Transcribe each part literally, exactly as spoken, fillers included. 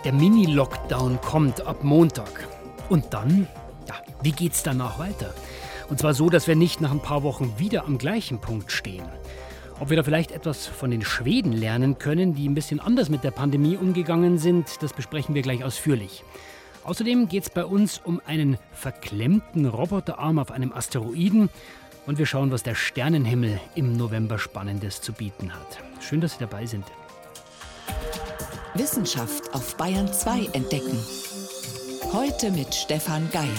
Der Mini-Lockdown kommt ab Montag. Und dann? Ja, wie geht's danach weiter? Und zwar so, dass wir nicht nach ein paar Wochen wieder am gleichen Punkt stehen. Ob wir da vielleicht etwas von den Schweden lernen können, die ein bisschen anders mit der Pandemie umgegangen sind, das besprechen wir gleich ausführlich. Außerdem geht es bei uns um einen verklemmten Roboterarm auf einem Asteroiden und wir schauen, was der Sternenhimmel im November Spannendes zu bieten hat. Schön, dass Sie dabei sind. Wissenschaft auf Bayern zwei entdecken. Heute mit Stefan Geier.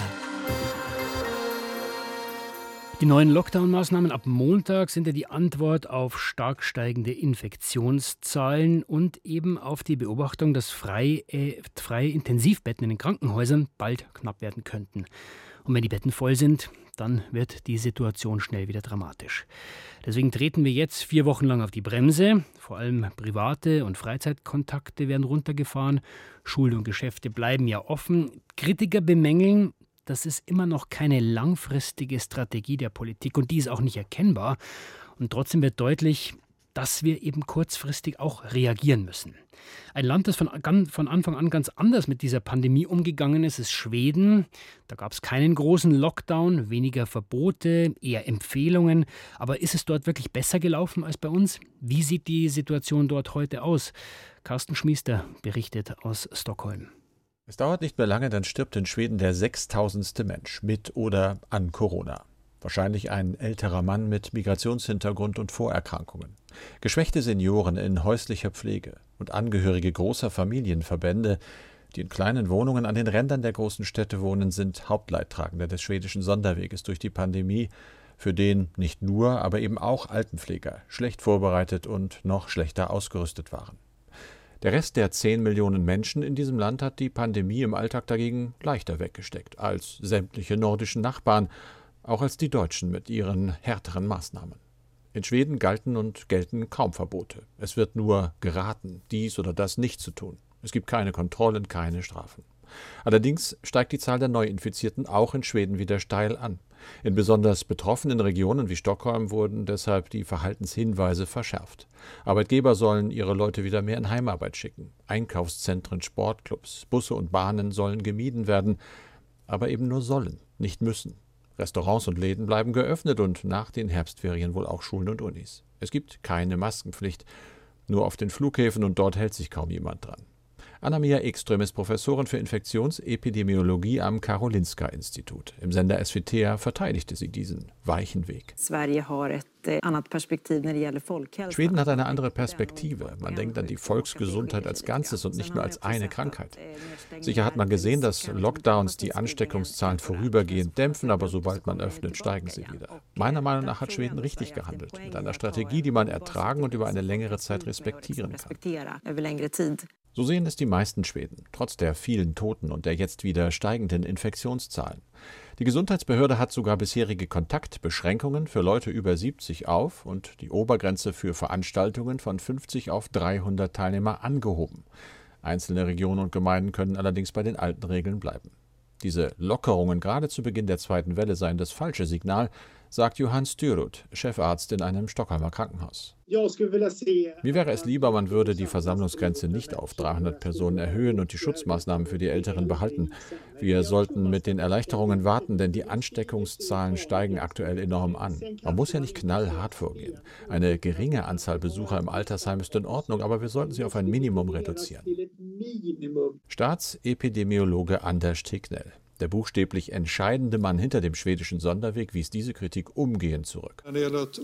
Die neuen Lockdown-Maßnahmen ab Montag sind ja die Antwort auf stark steigende Infektionszahlen und eben auf die Beobachtung, dass freie, äh, freie Intensivbetten in den Krankenhäusern bald knapp werden könnten. Und wenn die Betten voll sind, dann wird die Situation schnell wieder dramatisch. Deswegen treten wir jetzt vier Wochen lang auf die Bremse. Vor allem private und Freizeitkontakte werden runtergefahren. Schulen und Geschäfte bleiben ja offen. Kritiker bemängeln, das ist immer noch keine langfristige Strategie der Politik und die ist auch nicht erkennbar. Und trotzdem wird deutlich, dass wir eben kurzfristig auch reagieren müssen. Ein Land, das von, von Anfang an ganz anders mit dieser Pandemie umgegangen ist, ist Schweden. Da gab es keinen großen Lockdown, weniger Verbote, eher Empfehlungen. Aber ist es dort wirklich besser gelaufen als bei uns? Wie sieht die Situation dort heute aus? Carsten Schmiester berichtet aus Stockholm. Es dauert nicht mehr lange, dann stirbt in Schweden der sechstausendste Mensch mit oder an Corona. Wahrscheinlich ein älterer Mann mit Migrationshintergrund und Vorerkrankungen. Geschwächte Senioren in häuslicher Pflege und Angehörige großer Familienverbände, die in kleinen Wohnungen an den Rändern der großen Städte wohnen, sind Hauptleidtragende des schwedischen Sonderweges durch die Pandemie, für den nicht nur, aber eben auch Altenpfleger schlecht vorbereitet und noch schlechter ausgerüstet waren. Der Rest der zehn Millionen Menschen in diesem Land hat die Pandemie im Alltag dagegen leichter weggesteckt als sämtliche nordischen Nachbarn, auch als die Deutschen mit ihren härteren Maßnahmen. In Schweden galten und gelten kaum Verbote. Es wird nur geraten, dies oder das nicht zu tun. Es gibt keine Kontrollen, keine Strafen. Allerdings steigt die Zahl der Neuinfizierten auch in Schweden wieder steil an. In besonders betroffenen Regionen wie Stockholm wurden deshalb die Verhaltenshinweise verschärft. Arbeitgeber sollen ihre Leute wieder mehr in Heimarbeit schicken. Einkaufszentren, Sportclubs, Busse und Bahnen sollen gemieden werden, aber eben nur sollen, nicht müssen. Restaurants und Läden bleiben geöffnet und nach den Herbstferien wohl auch Schulen und Unis. Es gibt keine Maskenpflicht, nur auf den Flughäfen und dort hält sich kaum jemand dran. Anna-Mia Ekström ist Professorin für Infektionsepidemiologie am Karolinska-Institut. Im Sender S V T verteidigte sie diesen weichen Weg. Schweden hat eine andere Perspektive. Man denkt an die Volksgesundheit als Ganzes und nicht nur als eine Krankheit. Sicher hat man gesehen, dass Lockdowns die Ansteckungszahlen vorübergehend dämpfen, aber sobald man öffnet, steigen sie wieder. Meiner Meinung nach hat Schweden richtig gehandelt, mit einer Strategie, die man ertragen und über eine längere Zeit respektieren kann. So sehen es die meisten Schweden, trotz der vielen Toten und der jetzt wieder steigenden Infektionszahlen. Die Gesundheitsbehörde hat sogar bisherige Kontaktbeschränkungen für Leute über siebzig auf und die Obergrenze für Veranstaltungen von fünfzig auf dreihundert Teilnehmer angehoben. Einzelne Regionen und Gemeinden können allerdings bei den alten Regeln bleiben. Diese Lockerungen gerade zu Beginn der zweiten Welle seien das falsche Signal, sagt Johan Styrud, Chefarzt in einem Stockholmer Krankenhaus. Mir wäre es lieber, man würde die Versammlungsgrenze nicht auf dreihundert Personen erhöhen und die Schutzmaßnahmen für die Älteren behalten. Wir sollten mit den Erleichterungen warten, denn die Ansteckungszahlen steigen aktuell enorm an. Man muss ja nicht knallhart vorgehen. Eine geringe Anzahl Besucher im Altersheim ist in Ordnung, aber wir sollten sie auf ein Minimum reduzieren. Staatsepidemiologe Anders Tegnell. Der buchstäblich entscheidende Mann hinter dem schwedischen Sonderweg wies diese Kritik umgehend zurück. Die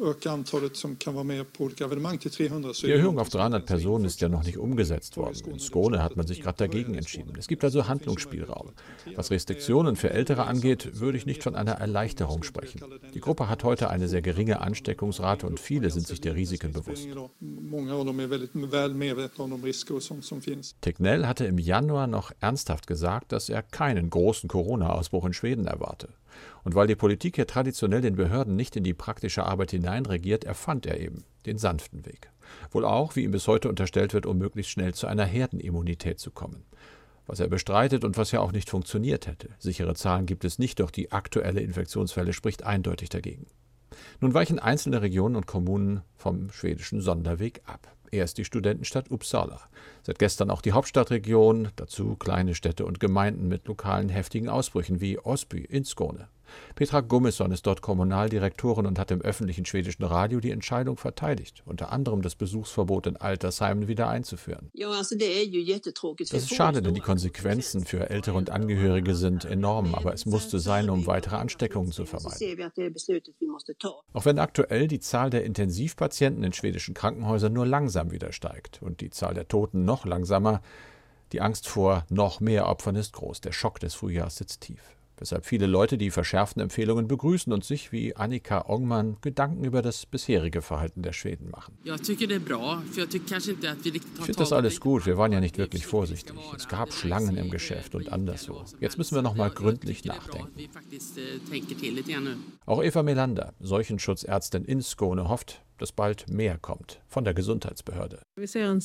Erhöhung auf dreihundert Personen ist ja noch nicht umgesetzt worden. In Skåne hat man sich gerade dagegen entschieden. Es gibt also Handlungsspielraum. Was Restriktionen für Ältere angeht, würde ich nicht von einer Erleichterung sprechen. Die Gruppe hat heute eine sehr geringe Ansteckungsrate und viele sind sich der Risiken bewusst. Tegnell hatte im Januar noch ernsthaft gesagt, dass er keinen großen Corona-Ausbruch in Schweden erwarte. Und weil die Politik hier traditionell den Behörden nicht in die praktische Arbeit hineinregiert, erfand er eben den sanften Weg. Wohl auch, wie ihm bis heute unterstellt wird, um möglichst schnell zu einer Herdenimmunität zu kommen. Was er bestreitet und was ja auch nicht funktioniert hätte. Sichere Zahlen gibt es nicht, doch die aktuelle Infektionsfälle spricht eindeutig dagegen. Nun weichen einzelne Regionen und Kommunen vom schwedischen Sonderweg ab. Erst die Studentenstadt Uppsala. Seit gestern auch die Hauptstadtregion, dazu kleine Städte und Gemeinden mit lokalen heftigen Ausbrüchen wie Osby in Skåne. Petra Gummisson ist dort Kommunaldirektorin und hat im öffentlichen schwedischen Radio die Entscheidung verteidigt, unter anderem das Besuchsverbot in Altersheimen wieder einzuführen. Das ist schade, denn die Konsequenzen für Ältere und Angehörige sind enorm, aber es musste sein, um weitere Ansteckungen zu vermeiden. Auch wenn aktuell die Zahl der Intensivpatienten in schwedischen Krankenhäusern nur langsam wieder steigt und die Zahl der Toten noch langsamer, die Angst vor noch mehr Opfern ist groß. Der Schock des Frühjahrs sitzt tief. Weshalb viele Leute die verschärften Empfehlungen begrüßen und sich, wie Annika Ongman, Gedanken über das bisherige Verhalten der Schweden machen. Ich finde das alles gut, wir waren ja nicht wirklich vorsichtig. Es gab Schlangen im Geschäft und anderswo. Jetzt müssen wir noch mal gründlich nachdenken. Auch Eva Melander, Seuchenschutzärztin in Skåne, hofft, dass bald mehr kommt von der Gesundheitsbehörde. Wir sehen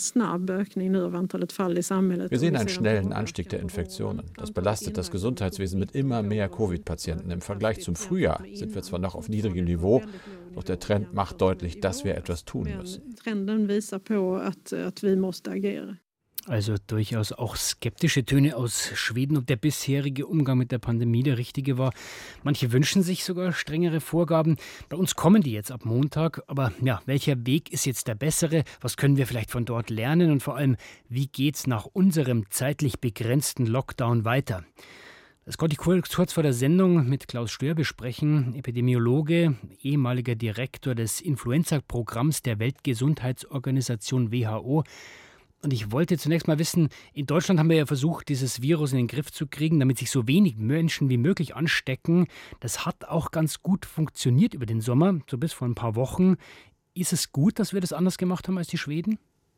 einen schnellen Anstieg der Infektionen. Das belastet das Gesundheitswesen mit immer mehr Covid-Patienten. Im Vergleich zum Frühjahr sind wir zwar noch auf niedrigem Niveau, doch der Trend macht deutlich, dass wir etwas tun müssen. Also durchaus auch skeptische Töne aus Schweden, ob der bisherige Umgang mit der Pandemie der richtige war. Manche wünschen sich sogar strengere Vorgaben. Bei uns kommen die jetzt ab Montag. Aber ja, welcher Weg ist jetzt der bessere? Was können wir vielleicht von dort lernen? Und vor allem, wie geht's nach unserem zeitlich begrenzten Lockdown weiter? Das konnte ich kurz vor der Sendung mit Klaus Stör besprechen, Epidemiologe, ehemaliger Direktor des Influenza-Programms der Weltgesundheitsorganisation W H O. Und ich wollte zunächst mal wissen, in Deutschland haben wir ja versucht, dieses Virus in den Griff zu kriegen, damit sich so wenig Menschen wie möglich anstecken. Das hat auch ganz gut funktioniert über den Sommer, so bis vor ein paar Wochen. Ist es gut, dass wir das anders gemacht haben als die Schweden?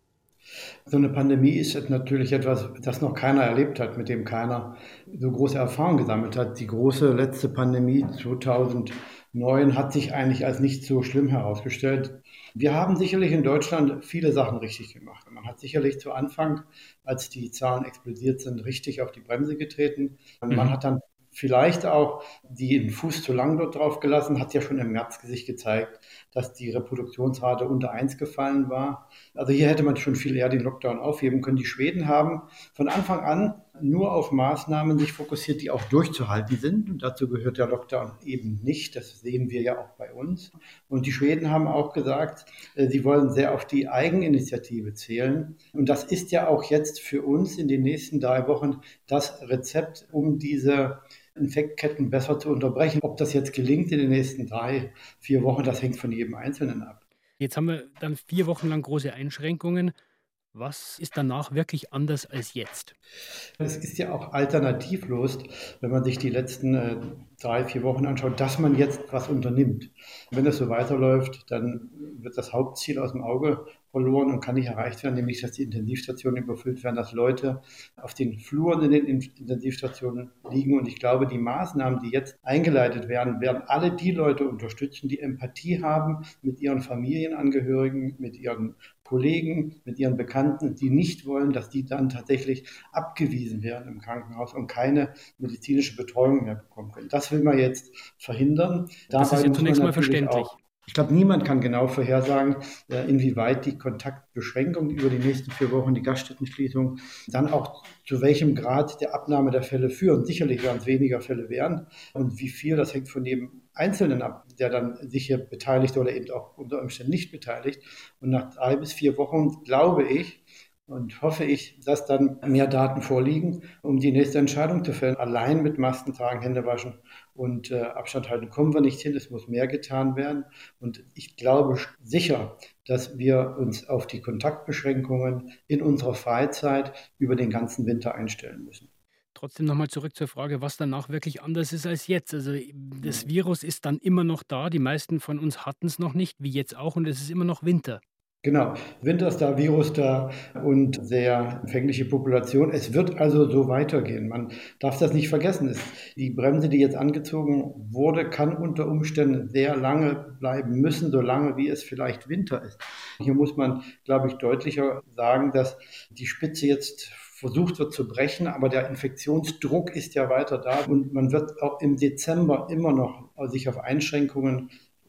So eine Pandemie ist natürlich etwas, das noch keiner erlebt hat, mit dem keiner so große Erfahrung gesammelt hat. Die große letzte Pandemie zweitausendneun hat sich eigentlich als nicht so schlimm herausgestellt. Wir haben sicherlich in Deutschland viele Sachen richtig gemacht. Man hat sicherlich zu Anfang, als die Zahlen explodiert sind, richtig auf die Bremse getreten. Mhm. Man hat dann vielleicht auch den Fuß zu lang dort drauf gelassen, hat ja schon im März sich gezeigt, dass die Reproduktionsrate unter eins gefallen war. Also hier hätte man schon viel eher den Lockdown aufheben können. Die Schweden haben von Anfang an nur auf Maßnahmen sich fokussiert, die auch durchzuhalten sind. Und dazu gehört der Lockdown eben nicht. Das sehen wir ja auch bei uns. Und die Schweden haben auch gesagt, sie wollen sehr auf die Eigeninitiative zählen. Und das ist ja auch jetzt für uns in den nächsten drei Wochen das Rezept, um diese Infektketten besser zu unterbrechen. Ob das jetzt gelingt in den nächsten drei, vier Wochen, das hängt von jedem Einzelnen ab. Jetzt haben wir dann vier Wochen lang große Einschränkungen. Was ist danach wirklich anders als jetzt? Es ist ja auch alternativlos, wenn man sich die letzten äh, drei, vier Wochen anschaut, dass man jetzt was unternimmt. Wenn das so weiterläuft, dann wird das Hauptziel aus dem Auge verloren und kann nicht erreicht werden, nämlich dass die Intensivstationen überfüllt werden, dass Leute auf den Fluren in den Intensivstationen liegen. Und ich glaube, die Maßnahmen, die jetzt eingeleitet werden, werden alle die Leute unterstützen, die Empathie haben mit ihren Familienangehörigen, mit ihren Kollegen, mit ihren Bekannten, die nicht wollen, dass die dann tatsächlich abgewiesen werden im Krankenhaus und keine medizinische Betreuung mehr bekommen können. Das will man jetzt verhindern. Das Dabei ist ja zunächst mal verständlich. Auch, ich glaube, niemand kann genau vorhersagen, inwieweit die Kontaktbeschränkung über die nächsten vier Wochen, die Gaststättenschließung, dann auch zu welchem Grad der Abnahme der Fälle führen. Sicherlich werden es weniger Fälle werden. Und wie viel, das hängt von jedem Einzelnen ab, der dann sich hier beteiligt oder eben auch unter Umständen nicht beteiligt. Und nach drei bis vier Wochen glaube ich und hoffe ich, dass dann mehr Daten vorliegen, um die nächste Entscheidung zu fällen. Allein mit Masken tragen, Hände waschen und äh, Abstand halten kommen wir nicht hin. Es muss mehr getan werden. Und ich glaube sicher, dass wir uns auf die Kontaktbeschränkungen in unserer Freizeit über den ganzen Winter einstellen müssen. Trotzdem nochmal zurück zur Frage, was danach wirklich anders ist als jetzt. Also das Virus ist dann immer noch da, die meisten von uns hatten es noch nicht, wie jetzt auch, und es ist immer noch Winter. Genau, Winter ist da, Virus da und sehr empfängliche Population. Es wird also so weitergehen. Man darf das nicht vergessen. Die Bremse, die jetzt angezogen wurde, kann unter Umständen sehr lange bleiben müssen, so lange wie es vielleicht Winter ist. Hier muss man, glaube ich, deutlicher sagen, dass die Spitze jetzt versucht wird zu brechen, aber der Infektionsdruck ist ja weiter da und man wird auch im Dezember immer noch sich auf Einschränkungen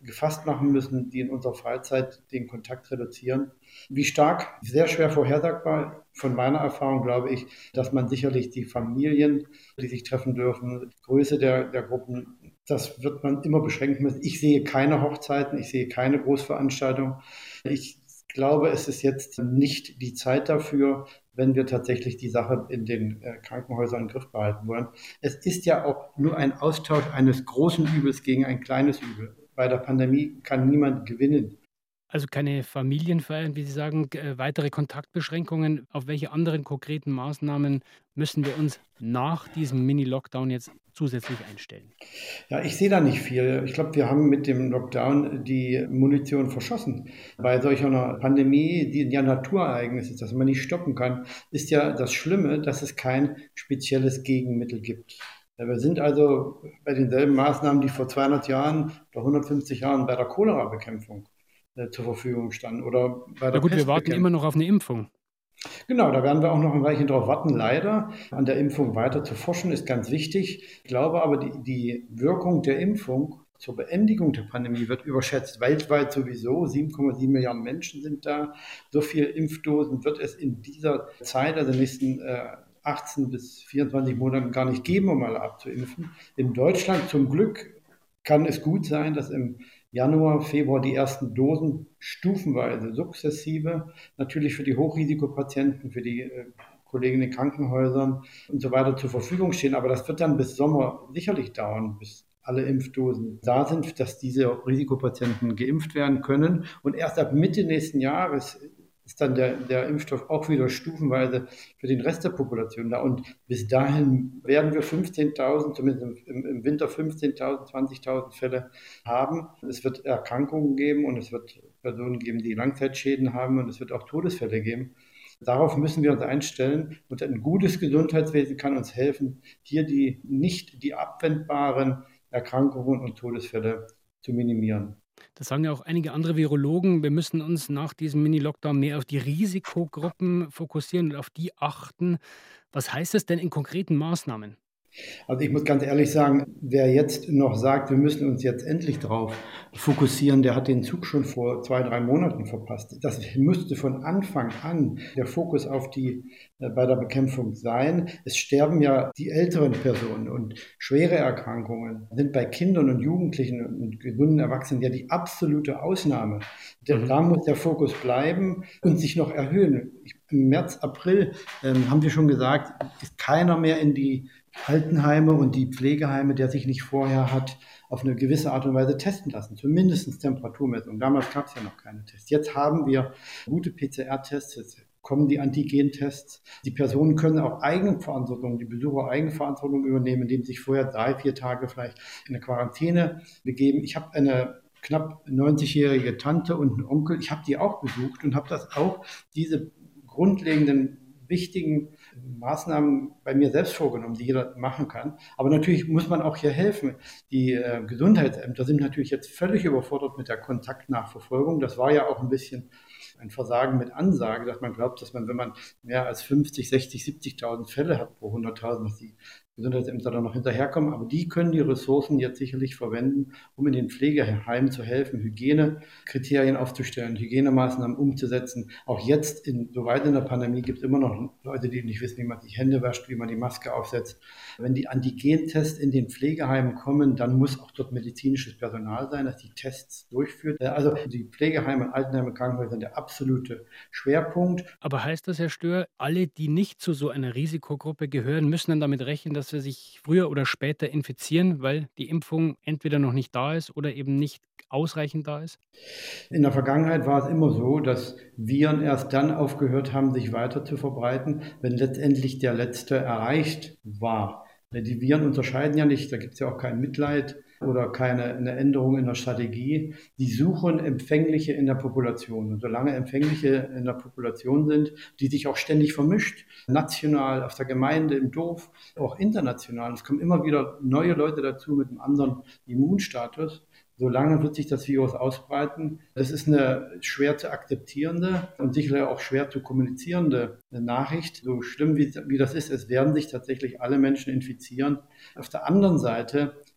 gefasst machen müssen, die in unserer Freizeit den Kontakt reduzieren. Wie stark? Sehr schwer vorhersagbar. Von meiner Erfahrung glaube ich, dass man sicherlich die Familien, die sich treffen dürfen, die Größe der, der Gruppen, das wird man immer beschränken müssen. Ich sehe keine Hochzeiten, ich sehe keine Großveranstaltungen. Ich glaube, es ist jetzt nicht die Zeit dafür, wenn wir tatsächlich die Sache in den äh, Krankenhäusern im Griff behalten wollen. Es ist ja auch nur ein Austausch eines großen Übels gegen ein kleines Übel. Bei der Pandemie kann niemand gewinnen. Also keine Familienfeiern, wie Sie sagen, äh, weitere Kontaktbeschränkungen. Auf welche anderen konkreten Maßnahmen müssen wir uns nach diesem Mini-Lockdown jetzt zusätzlich einstellen? Ja, ich sehe da nicht viel. Ich glaube, wir haben mit dem Lockdown die Munition verschossen. Bei solch einer Pandemie, die ja Naturereignis ist, das man nicht stoppen kann, ist ja das Schlimme, dass es kein spezielles Gegenmittel gibt. Wir sind also bei denselben Maßnahmen, die vor zweihundert Jahren oder hundertfünfzig Jahren bei der Cholera-Bekämpfung äh, zur Verfügung standen oder bei der Na gut, wir warten Pestbekämpfung. immer noch auf eine Impfung. Genau, da werden wir auch noch ein Weilchen drauf warten. Leider an der Impfung weiter zu forschen ist ganz wichtig. Ich glaube aber, die, die Wirkung der Impfung zur Beendigung der Pandemie wird überschätzt. Weltweit sowieso, sieben Komma sieben Milliarden Menschen sind da. So viele Impfdosen wird es in dieser Zeit, also in den nächsten äh, achtzehn bis vierundzwanzig Monaten gar nicht geben, um alle abzuimpfen. In Deutschland zum Glück kann es gut sein, dass im Januar, Februar die ersten Dosen stufenweise, sukzessive, natürlich für die Hochrisikopatienten, für die äh, Kollegen in den Krankenhäusern und so weiter zur Verfügung stehen. Aber das wird dann bis Sommer sicherlich dauern, bis alle Impfdosen da sind, dass diese Risikopatienten geimpft werden können. Und erst ab Mitte nächsten Jahres ist dann der, der Impfstoff auch wieder stufenweise für den Rest der Population da. Und bis dahin werden wir fünfzehntausend, zumindest im, im Winter fünfzehntausend, zwanzigtausend Fälle haben. Es wird Erkrankungen geben und es wird Personen geben, die Langzeitschäden haben und es wird auch Todesfälle geben. Darauf müssen wir uns einstellen und ein gutes Gesundheitswesen kann uns helfen, hier die nicht die abwendbaren Erkrankungen und Todesfälle zu minimieren. Das sagen ja auch einige andere Virologen. Wir müssen uns nach diesem Mini-Lockdown mehr auf die Risikogruppen fokussieren und auf die achten. Was heißt das denn in konkreten Maßnahmen? Also ich muss ganz ehrlich sagen, wer jetzt noch sagt, wir müssen uns jetzt endlich drauf fokussieren, der hat den Zug schon vor zwei, drei Monaten verpasst. Das müsste von Anfang an der Fokus auf die äh, bei der Bekämpfung sein. Es sterben ja die älteren Personen und schwere Erkrankungen sind bei Kindern und Jugendlichen und gesunden Erwachsenen ja die absolute Ausnahme. Mhm. Da muss der Fokus bleiben und sich noch erhöhen. Ich, Im März, April ähm, haben wir schon gesagt, ist keiner mehr in die Altenheime und die Pflegeheime, der sich nicht vorher hat auf eine gewisse Art und Weise testen lassen, zumindest Temperaturmessung. Damals gab es ja noch keine Tests. Jetzt haben wir gute P C R-Tests, jetzt kommen die Antigen-Tests. Die Personen können auch Eigenverantwortung, die Besucher Eigenverantwortung übernehmen, indem sie sich vorher drei, vier Tage vielleicht in eine Quarantäne begeben. Ich habe eine knapp neunzigjährige Tante und einen Onkel, ich habe die auch besucht und habe das auch, diese grundlegenden wichtigen Maßnahmen bei mir selbst vorgenommen, die jeder machen kann. Aber natürlich muss man auch hier helfen. Die äh, Gesundheitsämter sind natürlich jetzt völlig überfordert mit der Kontaktnachverfolgung. Das war ja auch ein bisschen ein Versagen mit Ansage, dass man glaubt, dass man, wenn man mehr als fünfzig, sechzig, siebzigtausend Fälle hat pro hunderttausend, dass die Gesundheitsämter da noch hinterherkommen. Aber die können die Ressourcen jetzt sicherlich verwenden, um in den Pflegeheimen zu helfen, Hygienekriterien aufzustellen, Hygienemaßnahmen umzusetzen. Auch jetzt, in, so weit in der Pandemie, gibt es immer noch Leute, die nicht wissen, wie man die Hände wäscht, wie man die Maske aufsetzt. Wenn die Antigentests in den Pflegeheimen kommen, dann muss auch dort medizinisches Personal sein, das die Tests durchführt. Also die Pflegeheime, Altenheime, Krankenhäuser sind der absolute Schwerpunkt. Aber heißt das, Herr Stör, alle, die nicht zu so einer Risikogruppe gehören, müssen dann damit rechnen, dass wir sich früher oder später infizieren, weil die Impfung entweder noch nicht da ist oder eben nicht ausreichend da ist? In der Vergangenheit war es immer so, dass Viren erst dann aufgehört haben, sich weiter zu verbreiten, wenn letztendlich der letzte erreicht war. Die Viren unterscheiden ja nicht, da gibt es ja auch kein Mitleid oder keine eine Änderung in der Strategie. Die suchen Empfängliche in der Population. Und solange Empfängliche in der Population sind, die sich auch ständig vermischt, national, auf der Gemeinde, im Dorf, auch international. Es kommen immer wieder neue Leute dazu mit einem anderen Immunstatus. Solange wird sich das Virus ausbreiten. Das ist eine schwer zu akzeptierende und sicherlich auch schwer zu kommunizierende Nachricht. So schlimm wie, wie das ist, es werden sich tatsächlich alle Menschen infizieren. Auf der anderen Seite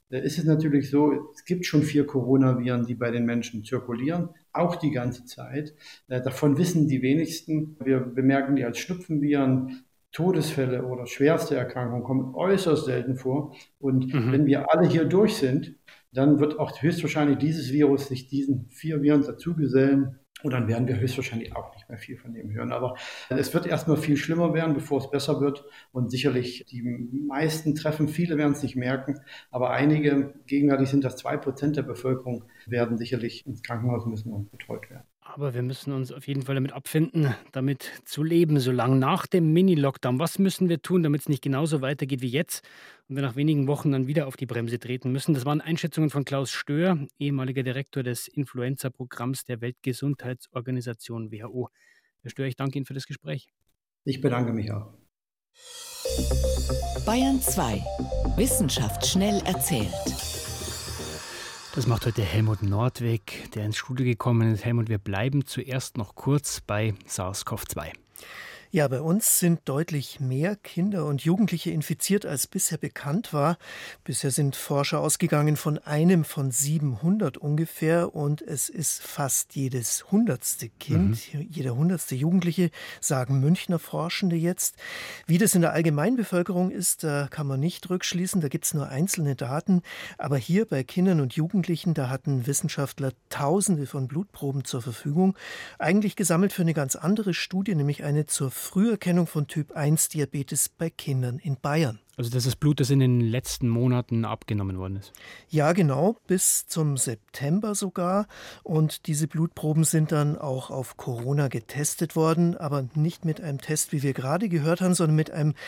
äh, ist es natürlich so, es gibt schon vier Coronaviren, die bei den Menschen zirkulieren, auch die ganze Zeit. Äh, davon wissen die wenigsten. Wir bemerken die als Schnupfenviren. Todesfälle oder schwerste Erkrankungen kommen äußerst selten vor. Und Mhm. wenn wir alle hier durch sind, dann wird auch höchstwahrscheinlich dieses Virus sich diesen vier Viren dazugesellen. Und dann werden wir höchstwahrscheinlich auch nicht mehr viel von dem hören. Aber es wird erstmal viel schlimmer werden, bevor es besser wird. Und sicherlich die meisten treffen, viele werden es nicht merken. Aber einige, gegenwärtig sind das zwei Prozent der Bevölkerung, werden sicherlich ins Krankenhaus müssen und betreut werden. Aber wir müssen uns auf jeden Fall damit abfinden, damit zu leben, so lang nach dem Mini-Lockdown. Was müssen wir tun, damit es nicht genauso weitergeht wie jetzt und wir nach wenigen Wochen dann wieder auf die Bremse treten müssen? Das waren Einschätzungen von Klaus Stöhr, ehemaliger Direktor des Influenza-Programms der Weltgesundheitsorganisation W H O. Herr Stöhr, ich danke Ihnen für das Gespräch. Ich bedanke mich auch. Bayern zwei. Wissenschaft schnell erzählt. Das macht heute Helmut Nordweg, der ins Studio gekommen ist. Helmut, wir bleiben zuerst noch kurz bei SARS-C o V zwei. Ja, bei uns sind deutlich mehr Kinder und Jugendliche infiziert, als bisher bekannt war. Bisher sind Forscher ausgegangen von einem von siebenhundert ungefähr und es ist fast jedes hundertste Kind, mhm. jeder hundertste Jugendliche, sagen Münchner Forschende jetzt. Wie das in der Allgemeinbevölkerung ist, da kann man nicht rückschließen, da gibt es nur einzelne Daten. Aber hier bei Kindern und Jugendlichen, da hatten Wissenschaftler Tausende von Blutproben zur Verfügung, eigentlich gesammelt für eine ganz andere Studie, nämlich eine zur Früherkennung von Typ eins Diabetes bei Kindern in Bayern. Also das ist Blut, das in den letzten Monaten abgenommen worden ist. Ja, genau, bis zum September sogar. Und diese Blutproben sind dann auch auf Corona getestet worden, aber nicht mit einem Test, wie wir gerade gehört haben, sondern mit einem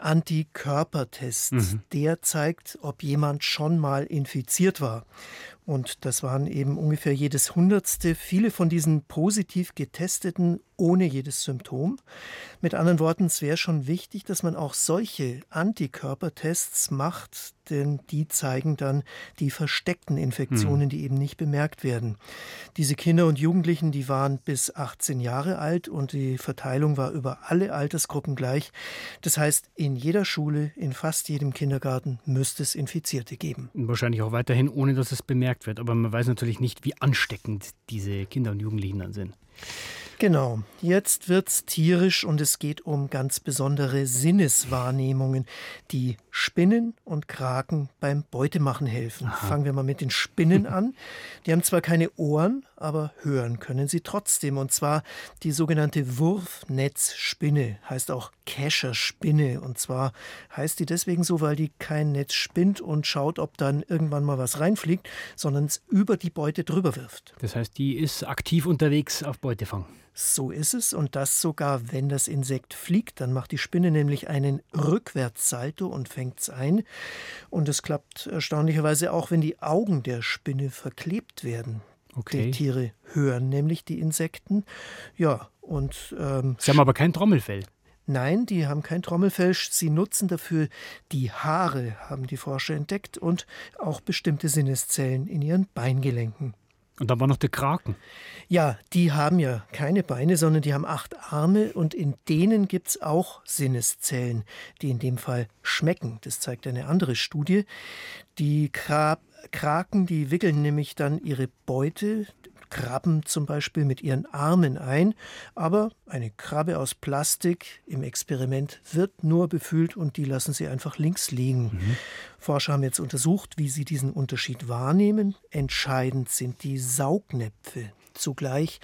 Antikörpertest. Mhm. Der zeigt, ob jemand schon mal infiziert war. Und das waren eben ungefähr jedes Hundertste. Viele von diesen positiv getesteten ohne jedes Symptom. Mit anderen Worten, es wäre schon wichtig, dass man auch solche Antikörpertests macht, denn die zeigen dann die versteckten Infektionen, mhm. die eben nicht bemerkt werden. Diese Kinder und Jugendlichen, die waren bis achtzehn Jahre alt und die Verteilung war über alle Altersgruppen gleich. Das heißt, in jeder Schule, in fast jedem Kindergarten müsste es Infizierte geben. Wahrscheinlich auch weiterhin, ohne dass es bemerkt wird. Aber man weiß natürlich nicht, wie ansteckend diese Kinder und Jugendlichen dann sind. Genau, jetzt wird's tierisch und es geht um ganz besondere Sinneswahrnehmungen, die Spinnen und Kraken beim Beutemachen helfen. Aha. Fangen wir mal mit den Spinnen an. Die haben zwar keine Ohren, aber hören können sie trotzdem. Und zwar die sogenannte Wurfnetzspinne, heißt auch Kescherspinne. Und zwar heißt die deswegen so, weil die kein Netz spinnt und schaut, ob dann irgendwann mal was reinfliegt, sondern es über die Beute drüber wirft. Das heißt, die ist aktiv unterwegs auf Beutefang. So ist es und das sogar, wenn das Insekt fliegt, dann macht die Spinne nämlich einen Rückwärtssalto und fängt es ein. Und es klappt erstaunlicherweise auch, wenn die Augen der Spinne verklebt werden. Okay. Die Tiere hören nämlich die Insekten. Ja, und ähm, Sie haben aber kein Trommelfell. Nein, die haben kein Trommelfell. Sie nutzen dafür die Haare, haben die Forscher entdeckt, und auch bestimmte Sinneszellen in ihren Beingelenken. Und dann war noch der Kraken. Ja, die haben ja keine Beine, sondern die haben acht Arme und in denen gibt es auch Sinneszellen, die in dem Fall schmecken. Das zeigt eine andere Studie. Die Krab- Kraken, die wickeln nämlich dann ihre Beute, Krabben zum Beispiel, mit ihren Armen ein. Aber eine Krabbe aus Plastik im Experiment wird nur befühlt und die lassen sie einfach links liegen. Mhm. Forscher haben jetzt untersucht, wie sie diesen Unterschied wahrnehmen. Entscheidend sind die Saugnäpfe. Zugleich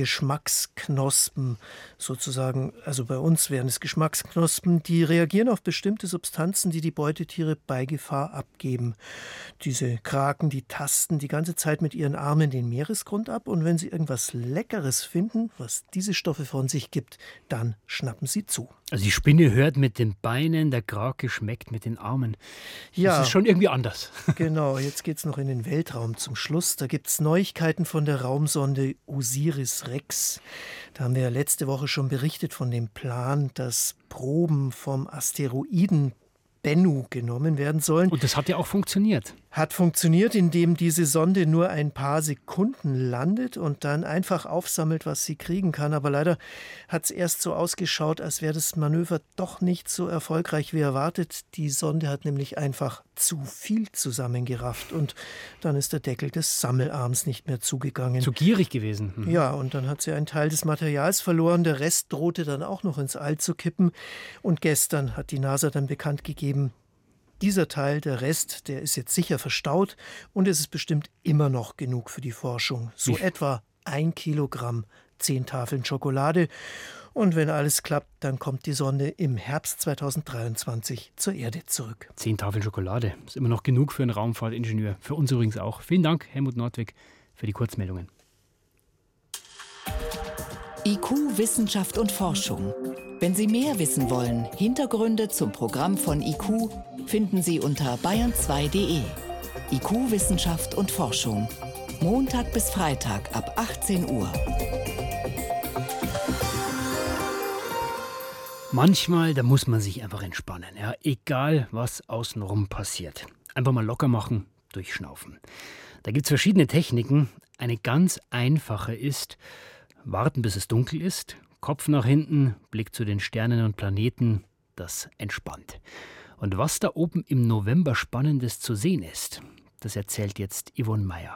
Geschmacksknospen sozusagen, also bei uns wären es Geschmacksknospen, die reagieren auf bestimmte Substanzen, die die Beutetiere bei Gefahr abgeben. Diese Kraken, die tasten die ganze Zeit mit ihren Armen den Meeresgrund ab und wenn sie irgendwas Leckeres finden, was diese Stoffe von sich gibt, dann schnappen sie zu. Also die Spinne hört mit den Beinen, der Krake schmeckt mit den Armen. Ja, das ist schon irgendwie anders. Genau, jetzt geht es noch in den Weltraum zum Schluss. Da gibt es Neuigkeiten von der Raumsonde Osiris-Rex. Da haben wir ja letzte Woche schon berichtet von dem Plan, dass Proben vom Asteroiden Bennu genommen werden sollen. Und das hat ja auch funktioniert. Hat funktioniert, indem diese Sonde nur ein paar Sekunden landet und dann einfach aufsammelt, was sie kriegen kann. Aber leider hat es erst so ausgeschaut, als wäre das Manöver doch nicht so erfolgreich wie erwartet. Die Sonde hat nämlich einfach zu viel zusammengerafft und dann ist der Deckel des Sammelarms nicht mehr zugegangen. Zu gierig gewesen. Mhm. Ja, und dann hat sie einen Teil des Materials verloren. Der Rest drohte dann auch noch ins All zu kippen. Und gestern hat die NASA dann bekannt gegeben, dieser Teil, der Rest, der ist jetzt sicher verstaut und es ist bestimmt immer noch genug für die Forschung. So Wie? etwa ein Kilogramm, zehn Tafeln Schokolade. Und wenn alles klappt, dann kommt die Sonde im Herbst zweitausenddreiundzwanzig zur Erde zurück. Zehn Tafeln Schokolade. Ist immer noch genug für einen Raumfahrtingenieur. Für uns übrigens auch. Vielen Dank, Helmut Nordwig, für die Kurzmeldungen. I Q, Wissenschaft und Forschung. Wenn Sie mehr wissen wollen, Hintergründe zum Programm von I Q finden Sie unter bayern zwei punkt de. I Q, Wissenschaft und Forschung. Montag bis Freitag ab achtzehn Uhr. Manchmal, da muss man sich einfach entspannen. Ja? Egal, was außenrum passiert. Einfach mal locker machen, durchschnaufen. Da gibt es verschiedene Techniken. Eine ganz einfache ist, warten bis es dunkel ist, Kopf nach hinten, Blick zu den Sternen und Planeten, das entspannt. Und was da oben im November Spannendes zu sehen ist, das erzählt jetzt Yvonne Meyer.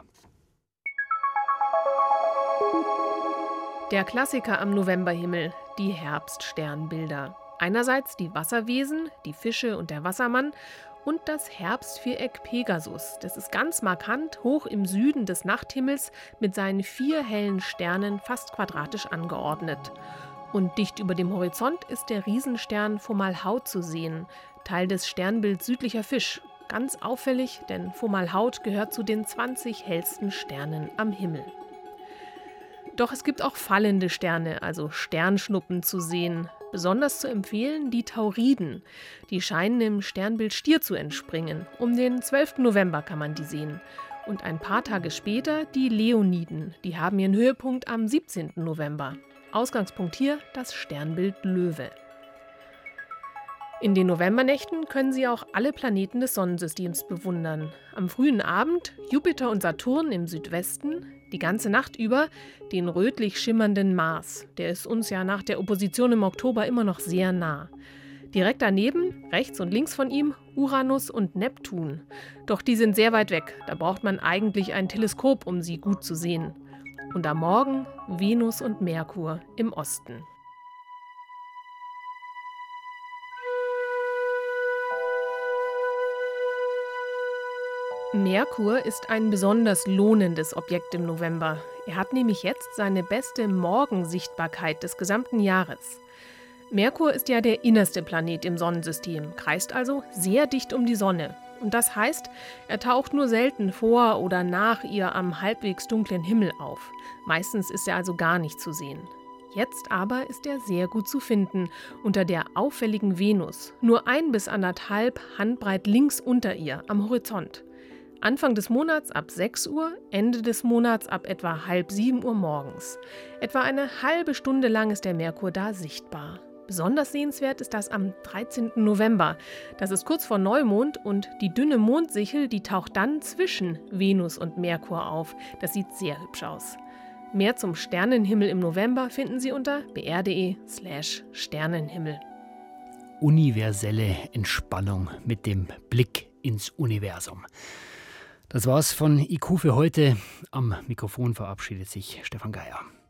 Der Klassiker am Novemberhimmel, die Herbststernbilder. Einerseits die Wasserwesen, die Fische und der Wassermann und das Herbstviereck Pegasus. Das ist ganz markant hoch im Süden des Nachthimmels mit seinen vier hellen Sternen fast quadratisch angeordnet. Und dicht über dem Horizont ist der Riesenstern Fomalhaut zu sehen, Teil des Sternbilds Südlicher Fisch. Ganz auffällig, denn Fomalhaut gehört zu den zwanzig hellsten Sternen am Himmel. Doch es gibt auch fallende Sterne, also Sternschnuppen zu sehen. Besonders zu empfehlen die Tauriden. Die scheinen im Sternbild Stier zu entspringen. Um den zwölften November kann man die sehen. Und ein paar Tage später die Leoniden. Die haben ihren Höhepunkt am siebzehnten November. Ausgangspunkt hier das Sternbild Löwe. In den Novembernächten können Sie auch alle Planeten des Sonnensystems bewundern. Am frühen Abend Jupiter und Saturn im Südwesten, die ganze Nacht über den rötlich schimmernden Mars. Der ist uns ja nach der Opposition im Oktober immer noch sehr nah. Direkt daneben, rechts und links von ihm, Uranus und Neptun. Doch die sind sehr weit weg, da braucht man eigentlich ein Teleskop, um sie gut zu sehen. Und am Morgen Venus und Merkur im Osten. Merkur ist ein besonders lohnendes Objekt im November. Er hat nämlich jetzt seine beste Morgensichtbarkeit des gesamten Jahres. Merkur ist ja der innerste Planet im Sonnensystem, kreist also sehr dicht um die Sonne. Und das heißt, er taucht nur selten vor oder nach ihr am halbwegs dunklen Himmel auf. Meistens ist er also gar nicht zu sehen. Jetzt aber ist er sehr gut zu finden, unter der auffälligen Venus, nur ein bis anderthalb Handbreit links unter ihr am Horizont. Anfang des Monats ab sechs Uhr, Ende des Monats ab etwa halb sieben Uhr morgens. Etwa eine halbe Stunde lang ist der Merkur da sichtbar. Besonders sehenswert ist das am dreizehnten November. Das ist kurz vor Neumond und die dünne Mondsichel, die taucht dann zwischen Venus und Merkur auf. Das sieht sehr hübsch aus. Mehr zum Sternenhimmel im November finden Sie unter br.de slash Sternenhimmel. Universelle Entspannung mit dem Blick ins Universum. Das war's von I Q für heute. Am Mikrofon verabschiedet sich Stefan Geier.